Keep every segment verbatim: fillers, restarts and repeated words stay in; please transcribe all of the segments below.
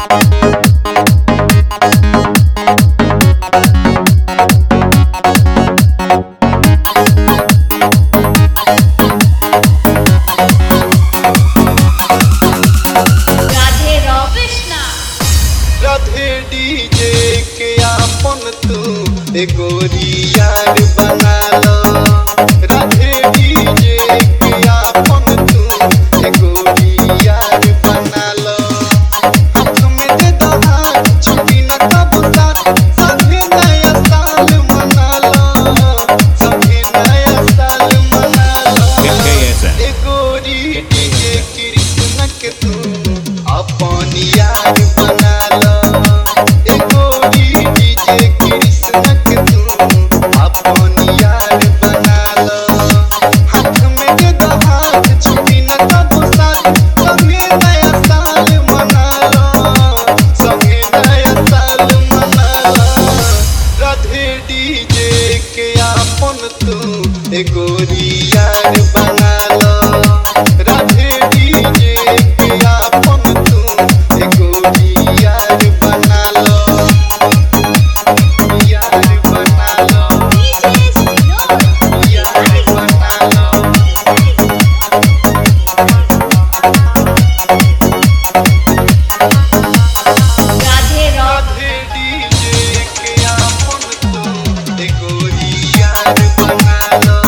DJ के आपन तू गोरी यार बना लो। राधे डीजे के आपन तू गोरी यार बना लो। हाथ में दे दो हाथ छुट्टी न कब साथ सभी नया साल मना लो। सभी नया साल मना लो। ए गोरी डीजे कृष्ण के तू अपन यार बना लो। गोरी यार बना लो। राधे डीजे के आपन तू गोरी यार बना लो। यार बना लो। यार बना लो। राधे राधे डीजे के आपन तू गोरी यार बना लो।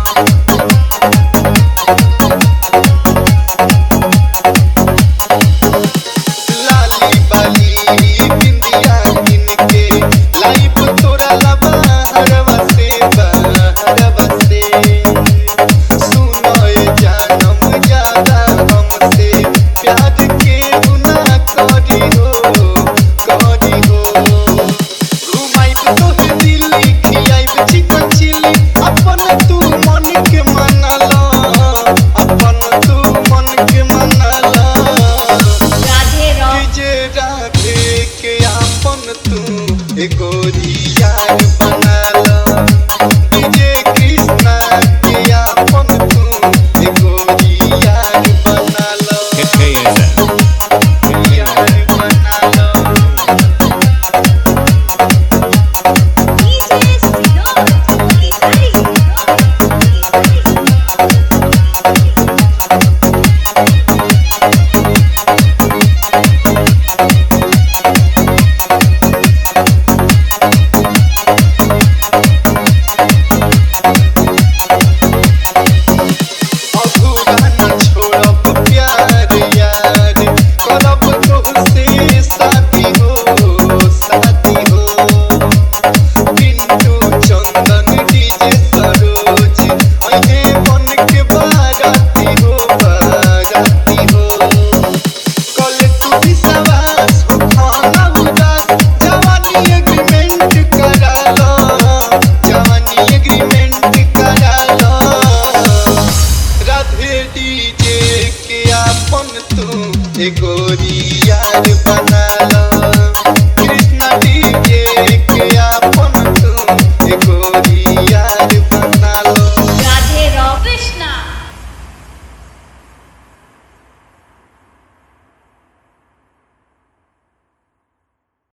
गोरी यार बना लो। डीजे कृष्णा के आपन तू गोरी यार बना लो। यार बना लो। डीजे के आपन तू गोरी